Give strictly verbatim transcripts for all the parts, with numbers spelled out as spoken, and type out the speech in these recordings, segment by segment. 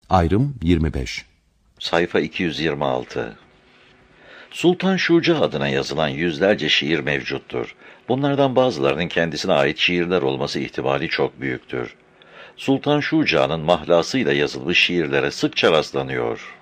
Ayrım yirmi beş. Sayfa iki yüz yirmi altı. Sultan Şuca adına yazılan yüzlerce şiir mevcuttur. Bunlardan bazılarının kendisine ait şiirler olması ihtimali çok büyüktür. Sultan Şuca'nın mahlasıyla yazılmış şiirlere sıkça rastlanıyor.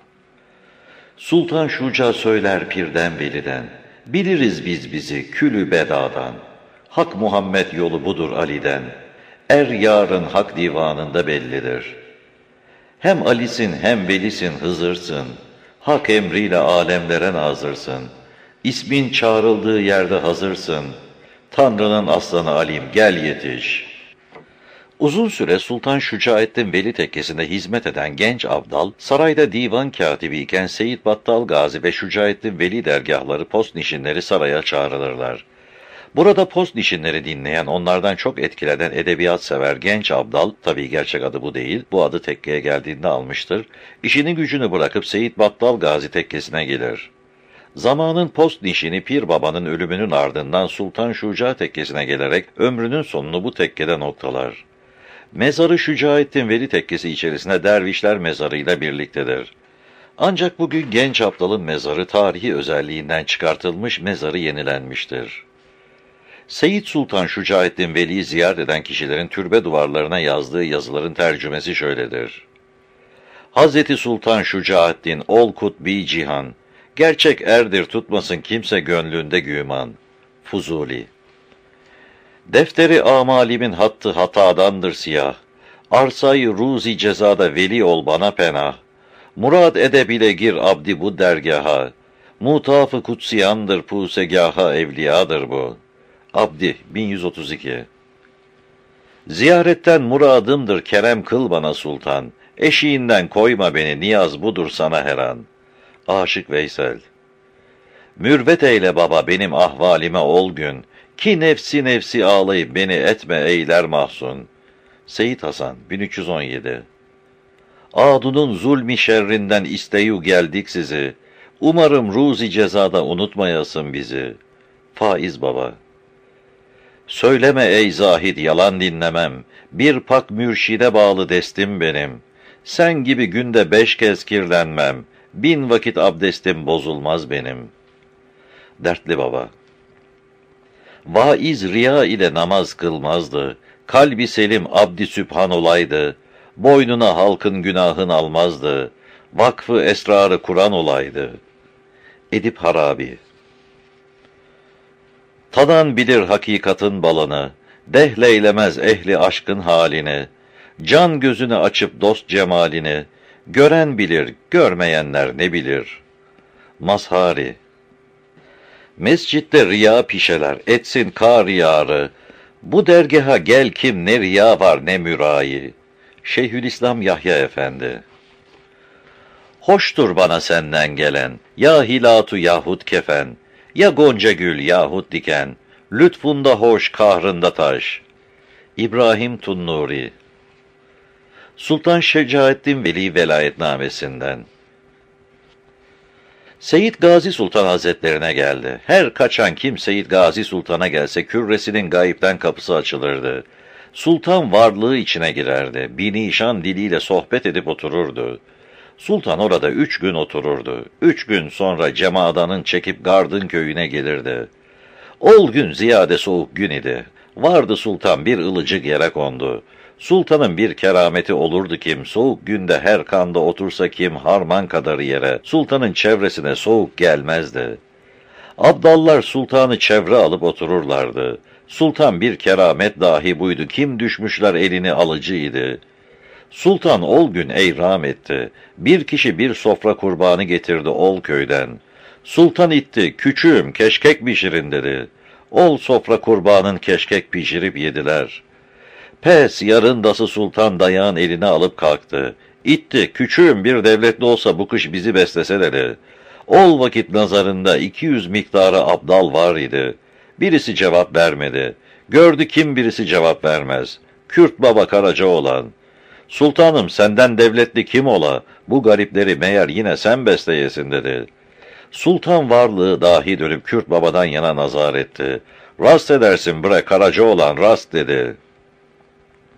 Sultan Şuca söyler pirden veliden, biliriz biz bizi külü bedadan. Hak Muhammed yolu budur Ali'den, er yarın hak divanında bellidir. Hem Ali'sin hem Velisin Hızır'sın, hak emriyle alemlere nazırsın. İsmin çağrıldığı yerde hazırsın, Tanrı'nın aslanı Alim gel yetiş. Uzun süre Sultan Şucaettin Veli tekkesinde hizmet eden genç abdal, sarayda divan katibi iken Seyyid Battal Gazi ve Şucaettin Veli dergahları post nişinleri saraya çağrılırlar. Burada post nişinleri dinleyen, onlardan çok etkilenen edebiyat sever genç abdal, tabii gerçek adı bu değil, bu adı tekkeye geldiğinde almıştır, işini gücünü bırakıp Seyyid Battal Gazi tekkesine gelir. Zamanın post nişini Pir Baba'nın ölümünün ardından Sultan Şuca tekkesine gelerek ömrünün sonunu bu tekkede noktalar. Mezarı Şucaettin Veli tekkesi içerisinde dervişler mezarıyla birliktedir. Ancak bugün genç abdalın mezarı tarihi özelliğinden çıkartılmış, mezarı yenilenmiştir. Seyyid Sultan Şucaettin Veli'yi ziyaret eden kişilerin türbe duvarlarına yazdığı yazıların tercümesi şöyledir. Hazreti Sultan Şucaettin ol kutbi cihan, gerçek erdir tutmasın kimse gönlünde güman. Fuzuli. Defteri amalimin hattı hatadandır siyah, arsayı ruzi cezada veli ol bana penah. Murad edebile gir abdi bu dergaha, mutafı kutsiyandır pusegaha evliyadır bu. Abdi bin yüz otuz iki. Ziyaretten muradımdır kerem kıl bana sultan, eşiğinden koyma beni niyaz budur sana her an. Aşık Veysel. Mürvet eyle baba benim ahvalime ol gün, ki nefsi nefsi ağlayıp beni etme eyler mahzun. Seyyid Hasan bin üç yüz on yedi. Adunun zulmi şerrinden isteyu geldik sizi, umarım ruzi cezada unutmayasın bizi. Faiz Baba. Söyleme ey zahid yalan dinlemem, bir pak mürşide bağlı destim benim. Sen gibi günde beş kez kirlenmem, bin vakit abdestim bozulmaz benim. Dertli Baba. Vaiz riya ile namaz kılmazdı, kalbi selim abdi sübhan olaydı, boynuna halkın günahın almazdı, vakfı esrarı Kur'an olaydı. Edip Harabi. Tadan bilir hakikatin balını, dehleylemez ehli aşkın halini, can gözünü açıp dost cemalini, gören bilir, görmeyenler ne bilir. Mazhari. Mescitte riya pişeler, etsin kar yarı, bu dergaha gel kim ne riya var ne mürayi. Şeyhülislam Yahya Efendi. Hoştur bana senden gelen, ya hilatu yahut kefen, ya gonca gül yahut diken, lütfunda hoş kahrında taş. İbrahim Tunnuri. Sultan Şecaettin Veli velayetnamesinden. Seyyid Gazi Sultan Hazretlerine geldi. Her kaçan kim Seyyid Gazi Sultan'a gelse kürresinin gayipten kapısı açılırdı. Sultan varlığı içine girerdi. Binişan diliyle sohbet edip otururdu. Sultan orada üç gün otururdu. Üç gün sonra cemadanın çekip Gardın köyüne gelirdi. Ol gün ziyade soğuk gün idi. Vardı sultan bir ılıcık yere kondu. Sultanın bir kerameti olurdu kim, soğuk günde her kanda otursa kim harman kadar yere, sultanın çevresine soğuk gelmezdi. Abdallar sultanı çevre alıp otururlardı. Sultan bir keramet dahi buydu, kim düşmüşler elini alıcıydı. Sultan ol gün eyram etti. Bir kişi bir sofra kurbanı getirdi ol köyden. Sultan itti, küçüğüm keşkek pişirin dedi. Ol sofra kurbanın keşkek pişirip yediler. Pes yarındası sultan dayağın eline alıp kalktı. İtti, küçüğüm bir devletli olsa bu kış bizi beslese dedi. Ol vakit nazarında iki yüz miktarı abdal var idi. Birisi cevap vermedi. Gördü kim birisi cevap vermez. Kürt Baba Karacaoğlan. Sultanım senden devletli kim ola, bu garipleri meğer yine sen besleyesin dedi. Sultan varlığı dahi dönüp Kürt Baba'dan yana nazar etti. Rast edersin bre Karacaoğlan rast dedi.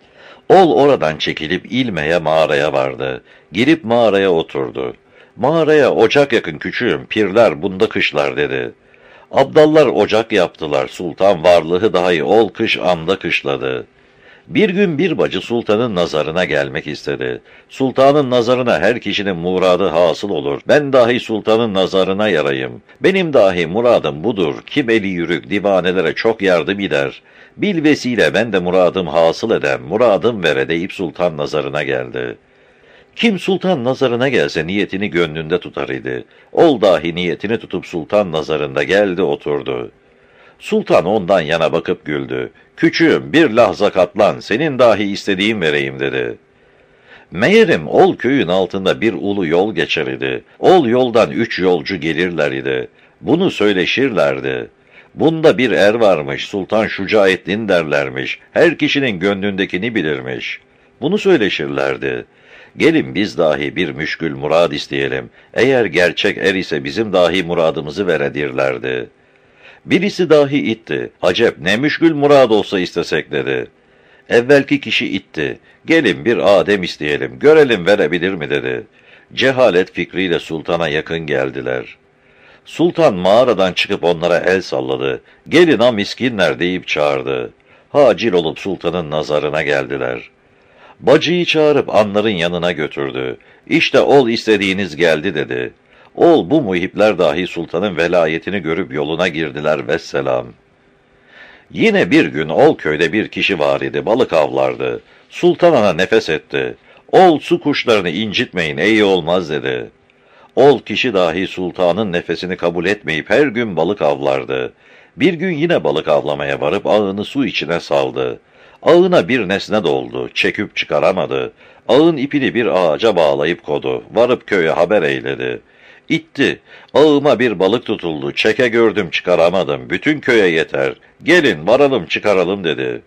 Oğul oradan çekilip İlme'ye mağaraya vardı. Girip mağaraya oturdu. Mağaraya ocak yakın küçüğüm, pirler bunda kışlar dedi. Abdallar ocak yaptılar, sultan varlığı dahi ol kış anda kışladı. Bir gün bir bacı sultanın nazarına gelmek istedi. Sultanın nazarına her kişinin muradı hasıl olur. Ben dahi sultanın nazarına yarayım. Benim dahi muradım budur. Kim eli yürük divanelere çok yardım eder. Bil vesile ben de muradım hasıl edem. Muradım vere deyip sultan nazarına geldi. Kim sultan nazarına gelse niyetini gönlünde tutar idi. Ol dahi niyetini tutup sultan nazarında geldi oturdu. Sultan ondan yana bakıp güldü. Küçüğüm bir lahza katlan, senin dahi istediğin vereyim dedi. Meğerim ol köyün altında bir ulu yol geçer idi. Ol yoldan üç yolcu gelirler idi. Bunu söyleşirlerdi. Bunda bir er varmış, Sultan Şucaettin derlermiş. Her kişinin gönlündekini bilirmiş. Bunu söyleşirlerdi. Gelin biz dahi bir müşkül murad isteyelim. Eğer gerçek er ise bizim dahi muradımızı veredirlerdi. Birisi dahi itti. Acep ne müşkül murad olsa istesek dedi. Evvelki kişi itti. Gelin bir Adem isteyelim. Görelim verebilir mi dedi. Cehalet fikriyle sultana yakın geldiler. Sultan mağaradan çıkıp onlara el salladı. Gelin ha miskinler deyip çağırdı. Hacil olup sultanın nazarına geldiler. Bacıyı çağırıp anların yanına götürdü. İşte ol istediğiniz geldi dedi. Ol bu muhipler dahi sultanın velayetini görüp yoluna girdiler vesselam. Yine bir gün ol köyde bir kişi var idi, balık avlardı. Sultan ana nefes etti. Ol su kuşlarını incitmeyin, iyi olmaz dedi. Ol kişi dahi sultanın nefesini kabul etmeyip her gün balık avlardı. Bir gün yine balık avlamaya varıp ağını su içine saldı. Ağına bir nesne doldu, çekip çıkaramadı. Ağın ipini bir ağaca bağlayıp kodu, varıp köye haber eyledi. İtti, ağıma bir balık tutuldu, çeke gördüm çıkaramadım, bütün köye yeter, gelin varalım çıkaralım dedi.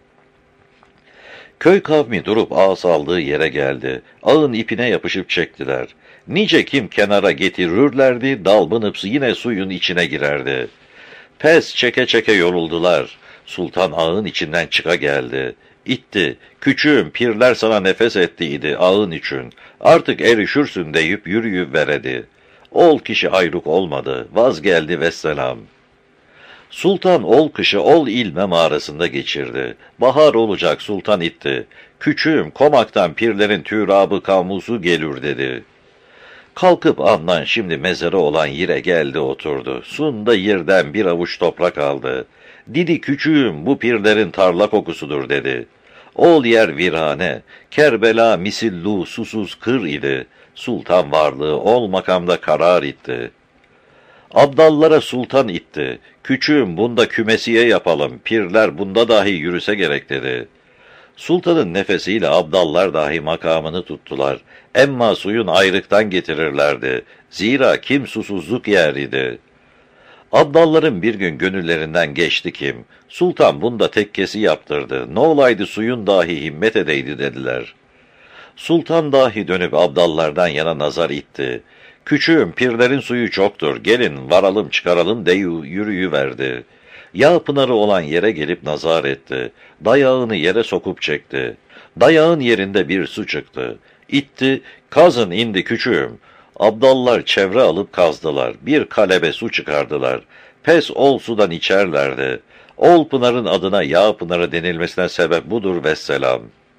Köy kavmi durup ağa saldığı yere geldi, ağın ipine yapışıp çektiler. Nice kim kenara getirirlerdi, dalbınıp yine suyun içine girerdi. Pes çeke çeke yoruldular, sultan ağın içinden çıka geldi. İtti, küçüğüm pirler sana nefes ettiydi ağın için, artık erişürsün deyip yürüyüp veredi. Ol kişi ayrık olmadı, vazgeldi vesselam. Sultan ol kışı ol ilme mağarasında geçirdi. Bahar olacak sultan itti. Küçüğüm komaktan pirlerin türabı kamusu gelir dedi. Kalkıp andan şimdi mezarı olan yere geldi oturdu. Sunda yerden bir avuç toprak aldı. Didi küçüğüm bu pirlerin tarla kokusudur dedi. Ol yer virhane, Kerbela misillu susuz kır idi. Sultan varlığı ol makamda karar itti. Abdallara sultan itti. Küçüğüm bunda kümesiye yapalım, pirler bunda dahi yürüse gerek dedi. Sultanın nefesiyle abdallar dahi makamını tuttular. Emma suyun ayrıktan getirirlerdi. Zira kim susuzluk yer idi. Abdalların bir gün gönüllerinden geçti kim. Sultan bunda tekkesi yaptırdı. Ne olaydı suyun dahi himmet edeydi dediler. Sultan dahi dönüp abdallardan yana nazar itti. Küçüğüm pirlerin suyu çoktur, gelin varalım çıkaralım deyu yürüyüverdi. Yağ pınarı olan yere gelip nazar etti. Dayağını yere sokup çekti. Dayağın yerinde bir su çıktı. İtti, kazın indi küçüğüm. Abdallar çevre alıp kazdılar. Bir kalebe su çıkardılar. Pes ol sudan içerlerdi. Ol pınarın adına yağ pınarı denilmesine sebep budur vesselam.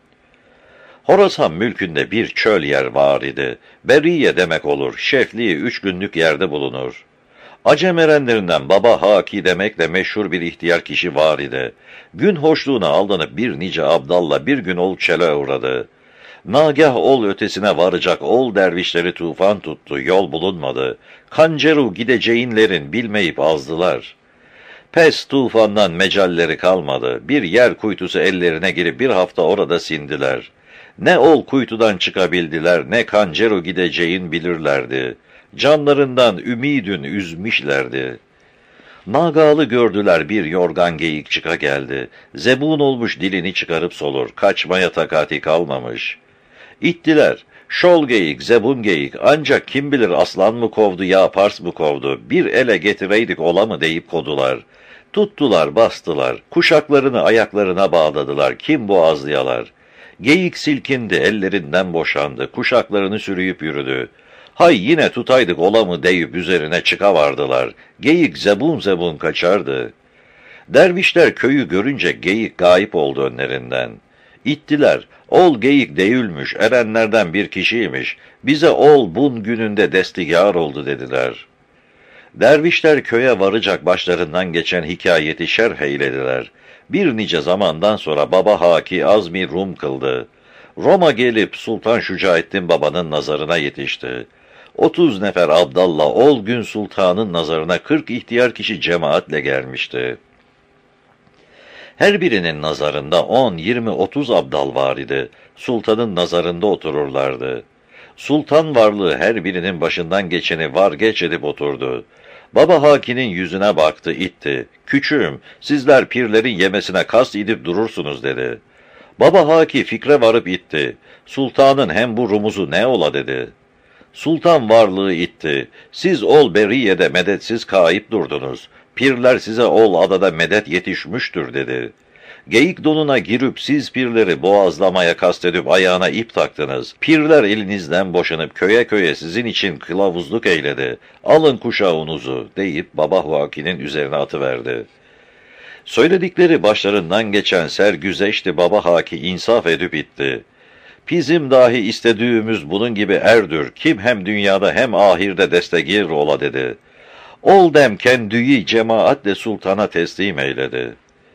Horasan mülkünde bir çöl yer var idi. Beriye demek olur, şefliği üç günlük yerde bulunur. Acem erenlerinden Baba Haki demekle meşhur bir ihtiyar kişi var idi. Gün hoşluğuna aldanıp bir nice abdalla bir gün ol çele uğradı. Nagah ol ötesine varacak ol dervişleri tufan tuttu, yol bulunmadı. Kanceru gideceğinlerin bilmeyip azdılar. Pes tufandan mecalleri kalmadı. Bir yer kuytusu ellerine girip bir hafta orada sindiler. Ne ol kuytudan çıkabildiler, ne kanceru gideceğin bilirlerdi. Canlarından ümidün üzmüşlerdi. Nagalı gördüler bir yorgan geyik çıka geldi. Zebun olmuş dilini çıkarıp solur, kaçmaya takati kalmamış. İttiler, şol geyik, zebun geyik, ancak kim bilir aslan mı kovdu ya pars mı kovdu, bir ele getireydik ola mı deyip kodular. Tuttular, bastılar, kuşaklarını ayaklarına bağladılar, kim boğazlayalar. Geyik silkindi, ellerinden boşandı, kuşaklarını sürüyüp yürüdü. Hay yine tutaydık ola mı deyip üzerine çıkavardılar. Geyik zebun zebun kaçardı. Dervişler köyü görünce geyik gayip oldu önlerinden. İttiler, ol geyik değilmiş, erenlerden bir kişiymiş, bize ol bun gününde destigar oldu dediler. Dervişler köye varacak başlarından geçen hikayeti şerh eylediler. Bir nice zamandan sonra Baba Haki azmi Rum kıldı. Roma gelip Sultan Şucaettin Baba'nın nazarına yetişti. Otuz nefer Abdallah ol gün sultanın nazarına kırk ihtiyar kişi cemaatle gelmişti. Her birinin nazarında on, yirmi, otuz abdal var idi. Sultanın nazarında otururlardı. Sultan varlığı her birinin başından geçeni var geç edip oturdu. Baba Haki'nin yüzüne baktı, itti. Küçüğüm, sizler pirlerin yemesine kast edip durursunuz dedi. Baba Haki fikre varıp itti. Sultanın hem bu rumuzu ne ola dedi. Sultan varlığı itti. Siz ol Beriye'de medetsiz kayıp durdunuz. Pirler size ol adada medet yetişmiştür dedi. Geyik donuna girip siz pirleri boğazlamaya kastedip ayağına ip taktınız. Pirler elinizden boşanıp köye köye sizin için kılavuzluk eyledi. Alın kuşağınızı deyip Baba Haki'nin üzerine atıverdi. Söyledikleri başlarından geçen sergüzeşti. Baba Haki insaf edip itti. Bizim dahi istediğimiz bunun gibi erdür. Kim hem dünyada hem ahirde destegir ola dedi. Ol dem kendiyi cemaatle sultana teslim eyledi.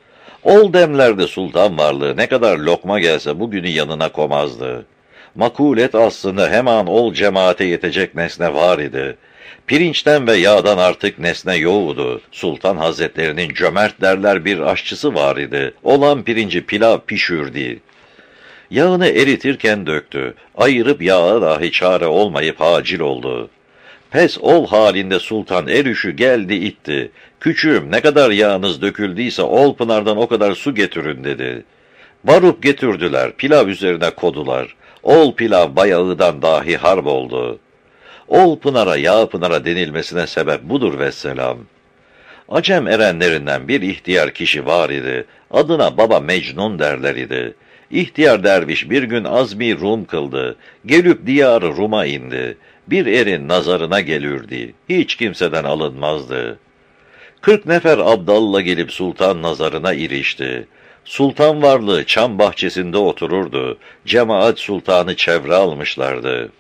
Ol demlerde sultan varlığı ne kadar lokma gelse bugünü yanına komazdı. Makulet aslında hemen ol cemaate yetecek nesne var idi. Pirinçten ve yağdan artık nesne yoğudu. Sultan Hazretlerinin cömert derler bir aşçısı var idi. Olan pirinci pilav pişirdi. Yağını eritirken döktü. Ayırıp yağa dahi çare olmayıp hacil oldu. Pes ol halinde sultan erüşü geldi itti. Küçüğüm ne kadar yağınız döküldüyse ol pınardan o kadar su getirin dedi. Varıp getirdiler, pilav üzerine kodular. Ol pilav bayağıdan dahi harp oldu. Ol pınara yağ pınara denilmesine sebep budur vesselam. Acem erenlerinden bir ihtiyar kişi var idi. Adına Baba Mecnun derler idi. İhtiyar derviş bir gün azmi Rum kıldı. Gelip diyarı Rum'a indi. Bir erin nazarına gelirdi. Hiç kimseden alınmazdı. Kırk nefer abdalla gelip sultan nazarına irişti. Sultan varlığı çam bahçesinde otururdu. Cemaat sultanı çevre almışlardı.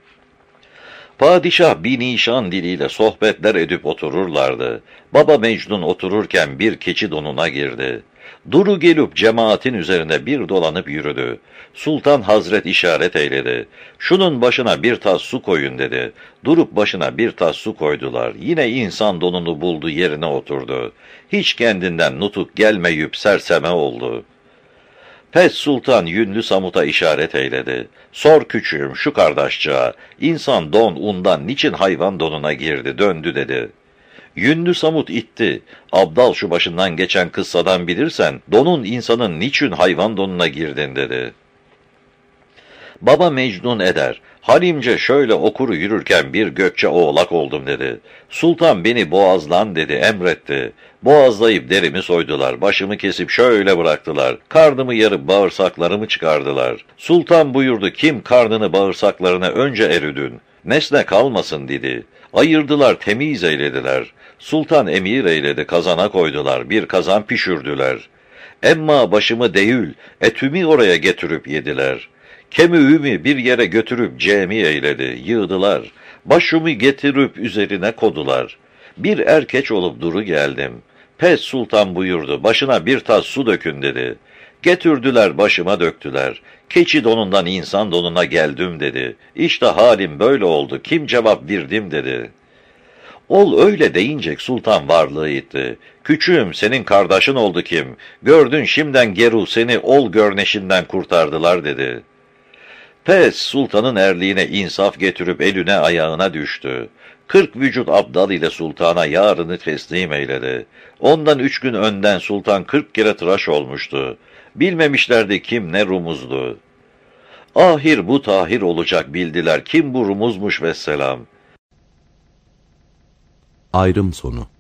Padişah binişan diliyle sohbetler edip otururlardı. Baba Mecnun otururken bir keçi donuna girdi. Duru gelip cemaatin üzerine bir dolanıp yürüdü. Sultan Hazret işaret eyledi. Şunun başına bir tas su koyun dedi. Durup başına bir tas su koydular. Yine insan donunu buldu yerine oturdu. Hiç kendinden nutuk gelmeyip serseme oldu. Pes sultan yünlü Samut'a işaret eyledi. Sor küçüğüm şu kardeşçağa, insan don undan niçin hayvan donuna girdi döndü dedi. Yünlü Samut itti. Abdal şu başından geçen kıssadan bilirsen, donun insanın niçin hayvan donuna girdin dedi. Baba Mecnun eder. Halimce şöyle okuru yürürken bir gökçe oğlak oldum dedi. Sultan beni boğazlan dedi, emretti. Boğazlayıp derimi soydular, başımı kesip şöyle bıraktılar. Karnımı yarıp bağırsaklarımı çıkardılar. Sultan buyurdu, kim karnını bağırsaklarına önce eridün? Nesne kalmasın dedi. Ayırdılar, temiz eylediler. Sultan emir eyledi, kazana koydular, bir kazan pişürdüler. Emma başımı değil, etümü oraya getirip yediler. Kemiğimi bir yere götürüp cemi eyledi, yığdılar. Başımı getirip üzerine kodular. Bir erkeç olup duru geldim. Pes sultan buyurdu, başına bir tas su dökün dedi. Getirdiler, başıma döktüler. Keçi donundan insan donuna geldim dedi. İşte halim böyle oldu, kim cevap verdim dedi. Ol öyle deyince sultan varlığı itti. Küçüğüm senin kardeşin oldu kim? Gördün şimdiden geru seni ol görneşinden kurtardılar dedi. Pes sultanın erliğine insaf getirip eline ayağına düştü. Kırk vücut abdal ile sultana yarını teslim eyledi. Ondan üç gün önden sultan kırk kere tıraş olmuştu. Bilmemişlerdi kim ne rumuzdu. Ahir bu tahir olacak bildiler, kim bu rumuzmuş vesselam. Ayrım sonu.